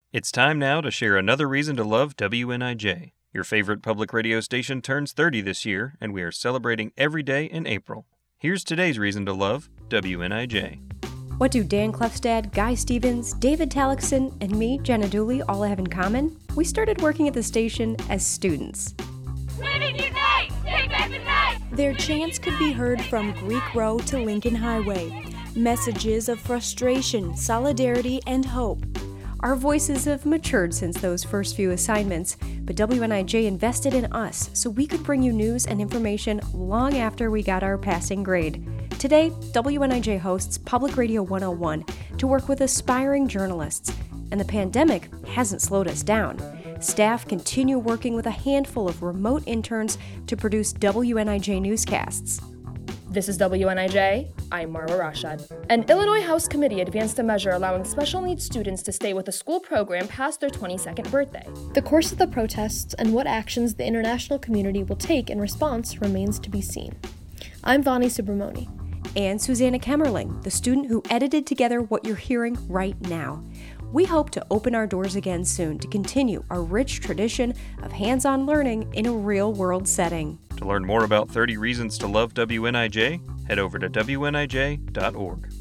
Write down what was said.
It's time now to share another reason to love WNIJ. Your favorite public radio station turns 30 this year, and we are celebrating every day in April. Here's today's reason to love WNIJ. What do Dan Klefstad, Guy Stevens, David Tallickson, and me, Jenna Dooley, all have in common? We started working at the station as students. Women unite! Take back the night! Their chants could be heard from Greek Row to Lincoln Highway. Messages of frustration, solidarity, and hope. Our voices have matured since those first few assignments, but WNIJ invested in us so we could bring you news and information long after we got our passing grade. Today, WNIJ hosts Public Radio 101 to work with aspiring journalists, and the pandemic hasn't slowed us down. Staff continue working with a handful of remote interns to produce WNIJ newscasts. This is WNIJ. I'm Marwa Rashad. An Illinois House committee advanced a measure allowing special needs students to stay with a school program past their 22nd birthday. The course of the protests and what actions the international community will take in response remains to be seen. I'm Vani Subramoni. And Susanna Kemmerling, the student who edited together what you're hearing right now. We hope to open our doors again soon to continue our rich tradition of hands-on learning in a real-world setting. To learn more about 30 Reasons to Love WNIJ, head over to WNIJ.org.